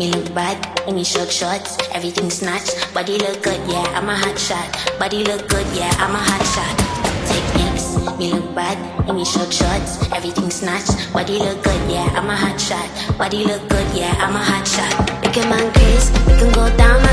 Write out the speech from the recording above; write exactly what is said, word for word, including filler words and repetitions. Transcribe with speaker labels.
Speaker 1: me look bad in me short shorts, everything snatched. Body look good, yeah, I'm a hot shot. Body look good, yeah, I'm a hot shot. Techniques, me look bad in me short shorts, everything snatched. Body look good, yeah, I'm a hot shot. Body look good, yeah, I'm a hot shot. Make a man craze, we can go down.